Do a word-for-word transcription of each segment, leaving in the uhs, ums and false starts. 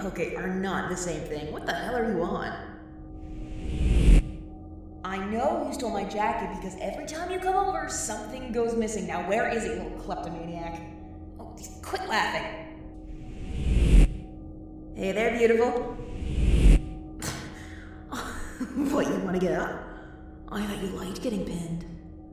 okay, are not the same thing. What the hell are you on? I know you stole my jacket because every time you come over, something goes missing. Now, where is it, you little kleptomaniac? Oh, quit laughing. Hey there, beautiful. What, you want to get up? I thought you liked getting pinned.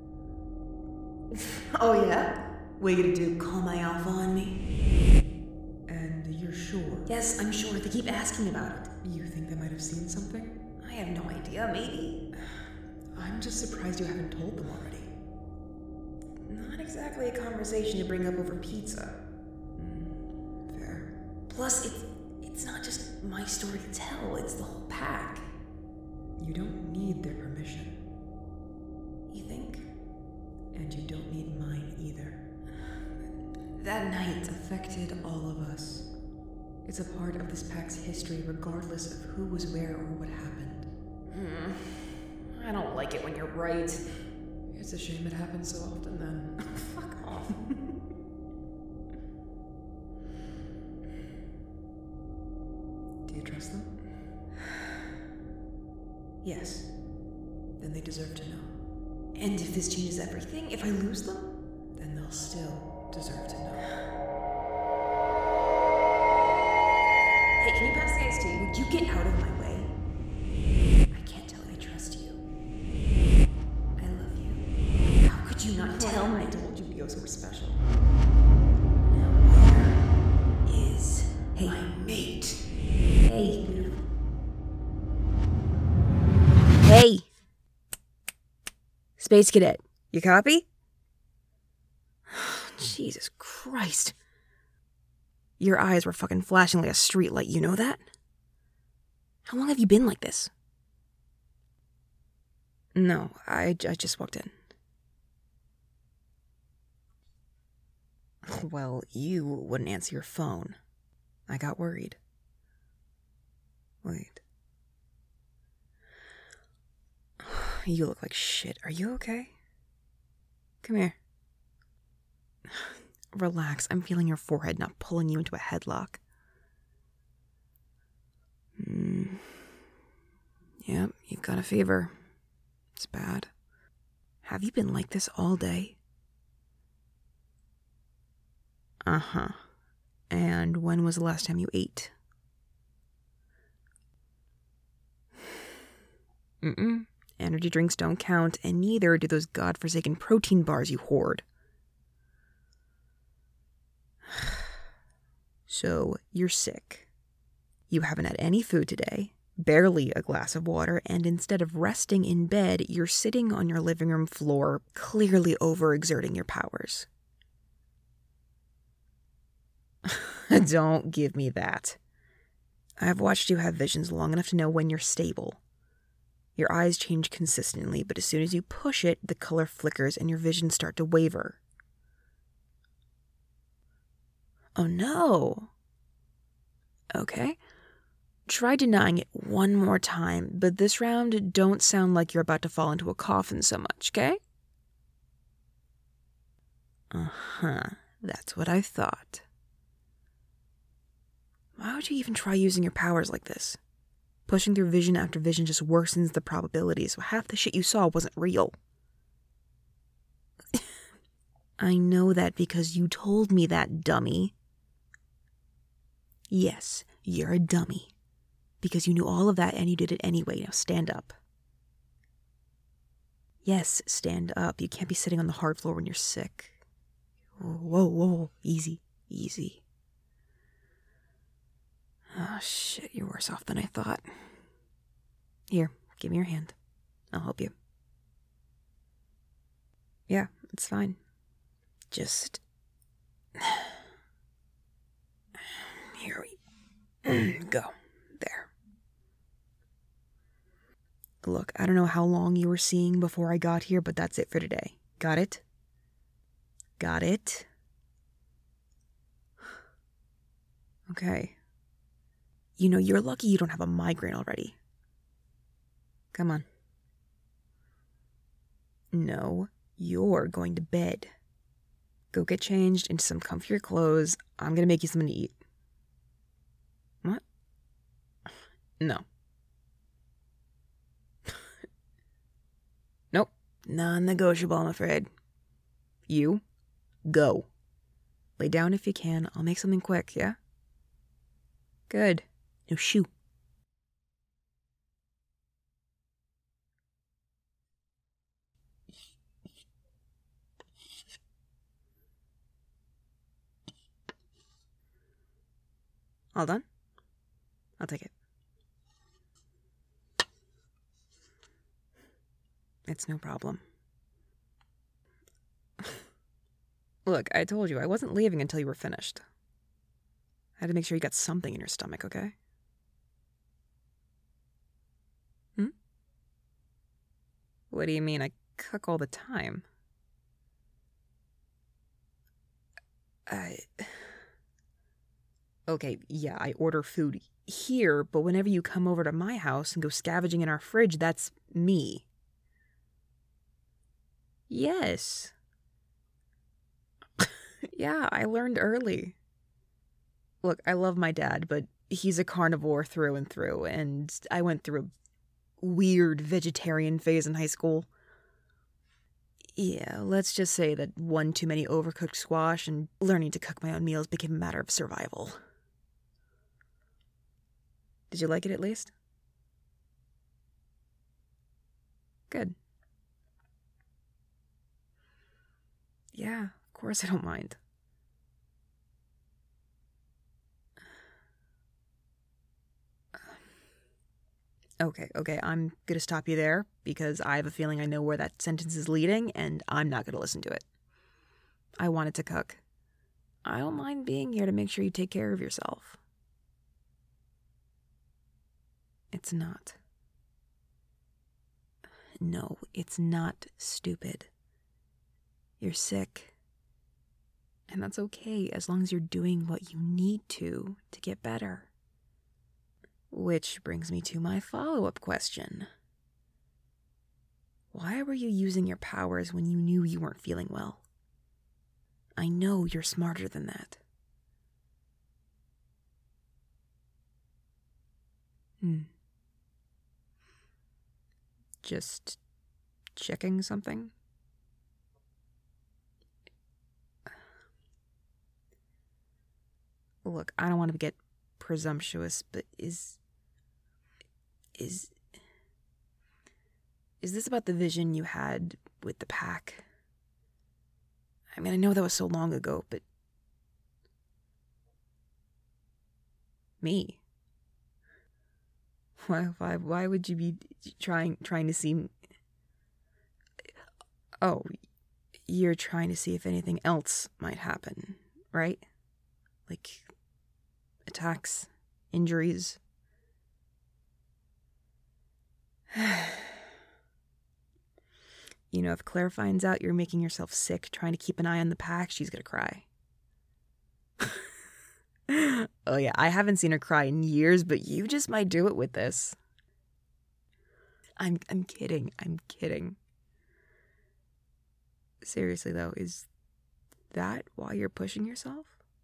Oh, yeah? What are you gonna do, call my alpha on me? And you're sure? Yes, I'm sure. They keep asking about it. You think they might have seen something? I have no idea, maybe. I'm just surprised you haven't told them already. Not exactly a conversation to bring up over pizza. Mm, fair. Plus, it's, it's not just my story to tell, it's the whole pack. You don't need their permission. You think? And you don't need mine either. That night affected all of us. It's a part of this pack's history regardless of who was where or what happened. Hmm. I don't like it when you're right. It's a shame it happens so often then. Fuck off. Do you trust them? Yes. Then they deserve to know. And if this changes everything, if I lose them? Then they'll still deserve to know. Hey, can you pass the iced tea? Would you get out of my way? I can't tell if I trust you. I love you. How could you not tell me? I told you Leos were special. Now where is Hey. my mate? Hey. Hey! Space Cadet, you copy? Jesus Christ. Your eyes were fucking flashing like a streetlight, you know that? How long have you been like this? No, I, I just walked in. Well, you wouldn't answer your phone. I got worried. Wait. You look like shit. Are you okay? Come here. Relax. I'm feeling your forehead, not pulling you into a headlock. Mm. Yep, you've got a fever. It's bad. Have you been like this all day? Uh-huh. And when was the last time you ate? Mm-mm. Energy drinks don't count, and neither do those godforsaken protein bars you hoard. So, you're sick. You haven't had any food today, barely a glass of water, and instead of resting in bed, you're sitting on your living room floor, clearly overexerting your powers. Don't give me that. I've watched you have visions long enough to know when you're stable. Your eyes change consistently, but as soon as you push it, the color flickers and your visions start to waver. Oh no. Okay. Try denying it one more time, but this round, don't sound like you're about to fall into a coffin so much, okay? Uh-huh. That's what I thought. Why would you even try using your powers like this? Pushing through vision after vision just worsens the probability, so half the shit you saw wasn't real. I know that because you told me that, dummy. Yes, you're a dummy. Because you knew all of that and you did it anyway. Now stand up. Yes, stand up. You can't be sitting on the hard floor when you're sick. Whoa, whoa, whoa. Easy, easy. Oh, shit, you're worse off than I thought. Here, give me your hand. I'll help you. Yeah, it's fine. Just... Here we go. There. Look, I don't know how long you were seeing before I got here, but that's it for today. Got it? Got it? Okay. You know, you're lucky you don't have a migraine already. Come on. No, you're going to bed. Go get changed into some comfier clothes. I'm gonna make you something to eat. What? No. Nope. Non-negotiable, I'm afraid. You, go. Lay down if you can. I'll make something quick, yeah? Good. No, shoo. All done? I'll take it. It's no problem. Look, I told you I wasn't leaving until you were finished. I had to make sure you got something in your stomach, okay? Hmm? What do you mean? I cook all the time. I... Okay, yeah, I order food here, but whenever you come over to my house and go scavenging in our fridge, that's me. Yes. Yeah, I learned early. Look, I love my dad, but he's a carnivore through and through, and I went through a weird vegetarian phase in high school. Yeah, let's just say that one too many overcooked squash and learning to cook my own meals became a matter of survival. Did you like it at least? Good. Yeah, of course I don't mind. Okay, okay, I'm gonna stop you there because I have a feeling I know where that sentence is leading and I'm not gonna listen to it. I wanted to cook. I don't mind being here to make sure you take care of yourself. It's not. No, it's not stupid. You're sick. And that's okay as long as you're doing what you need to to get better. Which brings me to my follow-up question. Why were you using your powers when you knew you weren't feeling well? I know you're smarter than that. Hmm. Just checking something? Look, I don't want to get presumptuous, but is... Is... Is this about the vision you had with the pack? I mean, I know that was so long ago, but... Me? Why, why, why would you be trying, trying to see... Oh, you're trying to see if anything else might happen, right? Like, attacks, injuries. You know, if Claire finds out you're making yourself sick trying to keep an eye on the pack, she's gonna cry. Oh yeah, I haven't seen her cry in years, but you just might do it with this. I'm I'm kidding. I'm kidding. Seriously though, is that why you're pushing yourself?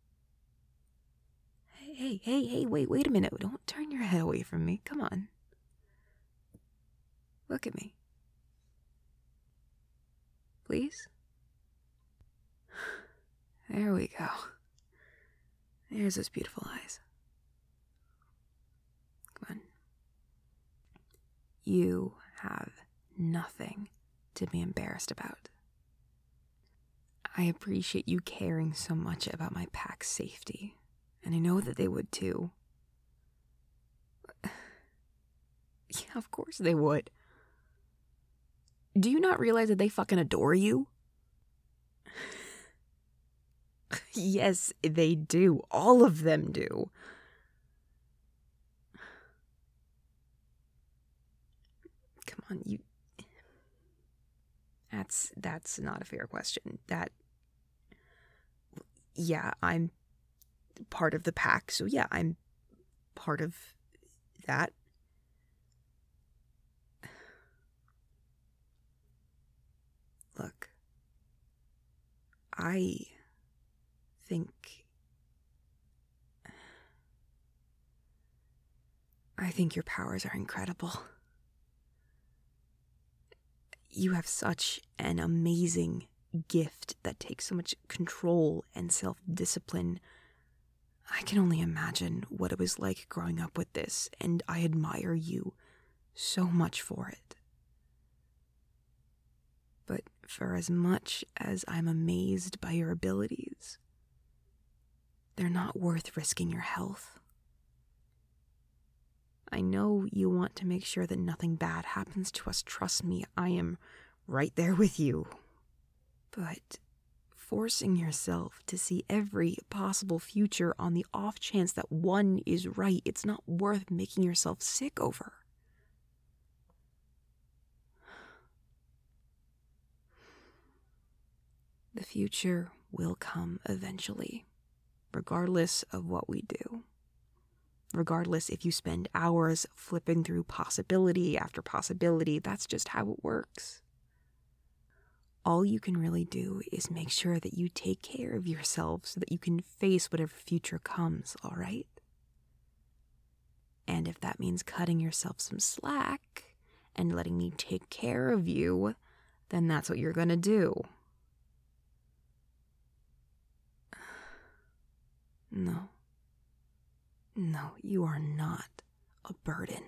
Hey, hey, hey, hey, wait, wait a minute. Don't turn your head away from me. Come on. Look at me. Please? There we go. There's those beautiful eyes. Come on. You have nothing to be embarrassed about. I appreciate you caring so much about my pack's safety, and I know that they would too. Yeah, of course they would. Do you not realize that they fucking adore you? Yes, they do. All of them do. Come on, you... That's, that's not a fair question. That... Yeah, I'm part of the pack, so yeah, I'm part of that. Look, I think... I think your powers are incredible. You have such an amazing gift that takes so much control and self-discipline. I can only imagine what it was like growing up with this, and I admire you so much for it. But for as much as I'm amazed by your abilities, they're not worth risking your health. I know you want to make sure that nothing bad happens to us. Trust me, I am right there with you. But forcing yourself to see every possible future on the off chance that one is right, it's not worth making yourself sick over. The future will come eventually, regardless of what we do. Regardless if you spend hours flipping through possibility after possibility, that's just how it works. All you can really do is make sure that you take care of yourself so that you can face whatever future comes, all right? And if that means cutting yourself some slack and letting me take care of you, then that's what you're gonna do. No. No, you are not a burden.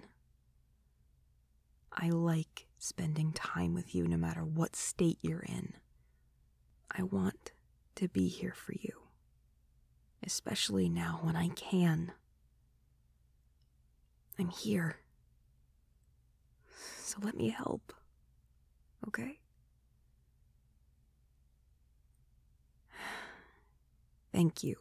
I like spending time with you no matter what state you're in. I want to be here for you, especially now when I can. I'm here. So let me help, okay? Thank you.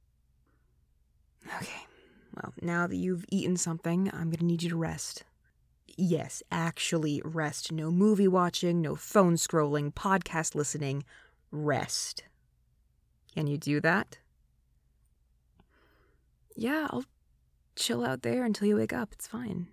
Okay. Well, now that you've eaten something, I'm gonna need you to rest. Yes, actually rest. No movie watching, no phone scrolling, podcast listening. Rest. Can you do that? Yeah, I'll chill out there until you wake up. It's fine.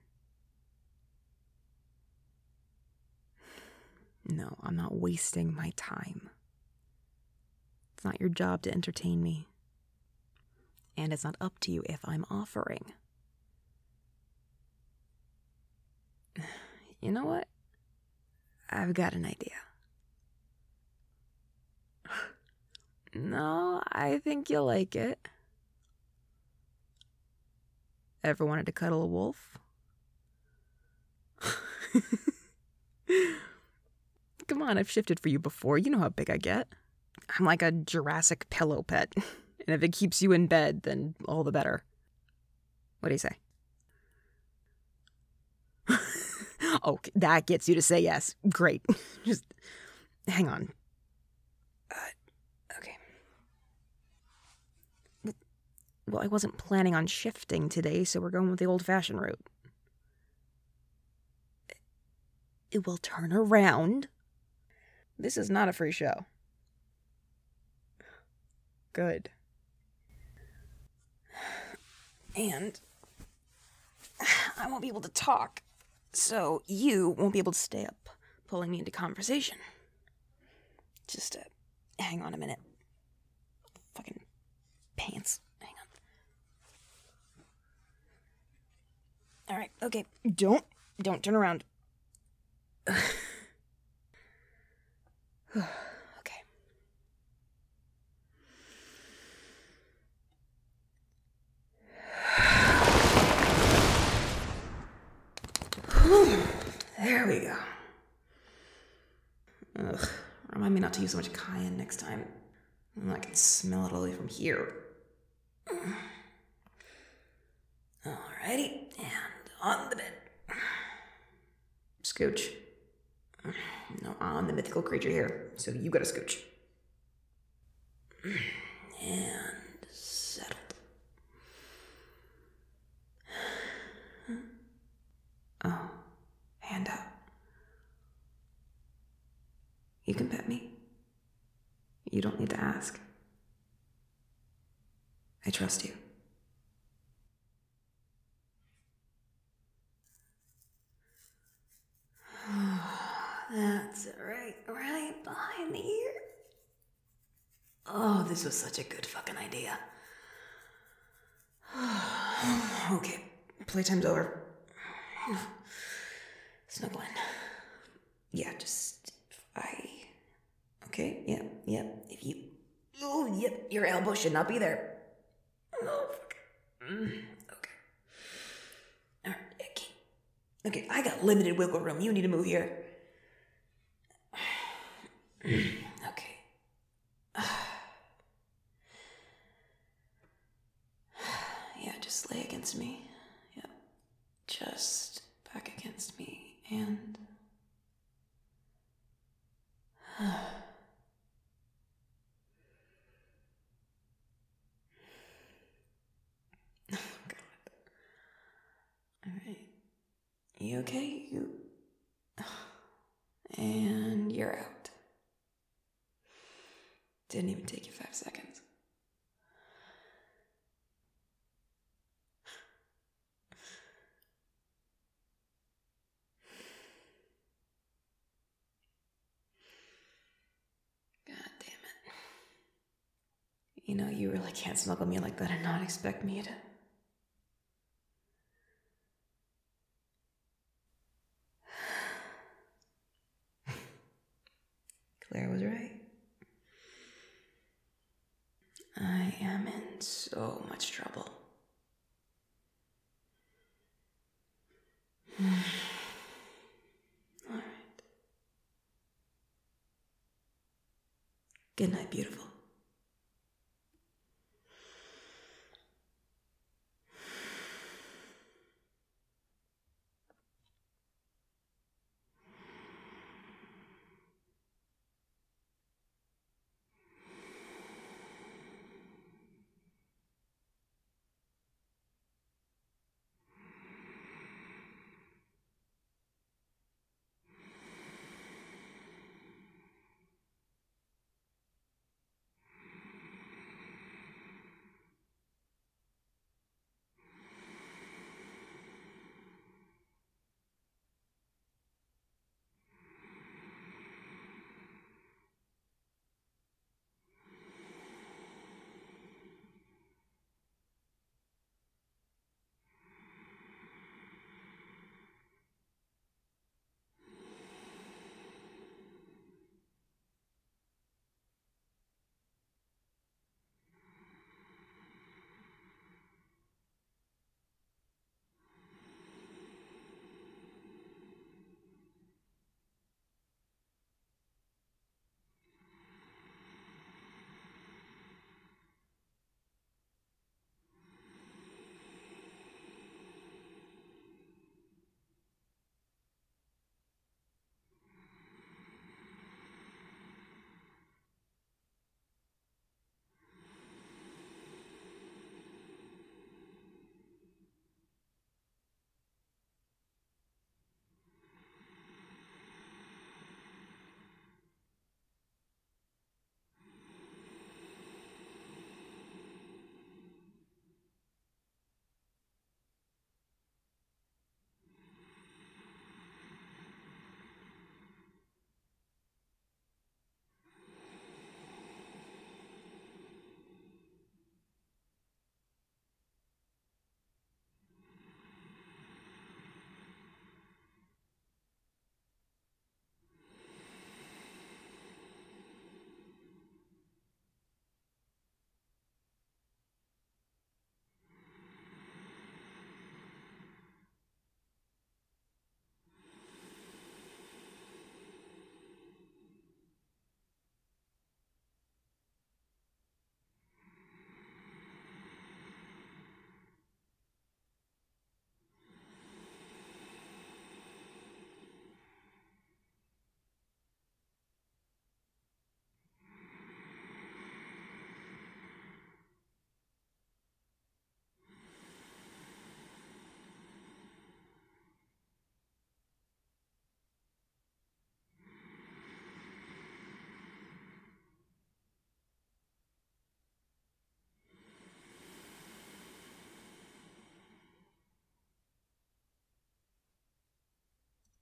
No, I'm not wasting my time. It's not your job to entertain me. And it's not up to you if I'm offering. You know what? I've got an idea. No, I think you'll like it. Ever wanted to cuddle a wolf? Come on, I've shifted for you before. You know how big I get. I'm like a Jurassic pillow pet. And if it keeps you in bed, then all the better. What do you say? Oh, that gets you to say yes. Great. Just hang on. Uh, okay. Well, I wasn't planning on shifting today, so we're going with the old-fashioned route. It will turn around. This is not a free show. Good. And I won't be able to talk, so you won't be able to stay up pulling me into conversation. Just uh, hang on a minute. Fucking pants. Hang on. Alright, okay. Don't, don't turn around. Okay. There we go. Ugh. Remind me not to use so much cayenne next time. I can smell it all the way from here. Alrighty, and on the bed. Scooch. No, I'm the mythical creature here, so you gotta scooch. And settled. Oh, hand up. You can pet me. You don't need to ask. I trust you. That's right, right behind the ear. Oh, this was such a good fucking idea. Okay, playtime's over. Snuggling. Yeah, just I. Okay. Yep. Yep. If you. Oh, yep. Your elbow should not be there. Oh, fuck. Mm, okay. All right. Okay. Okay. I got limited wiggle room. You need to move here. Okay. Yeah, just lay against me. Yep. Just back against me and. Oh, God. All right. You okay? You. And you're out. Didn't even take you five seconds. God damn it. You know, you really can't smuggle me like that and not expect me to. Claire was right. I am in so much trouble. All right. Good night, beautiful.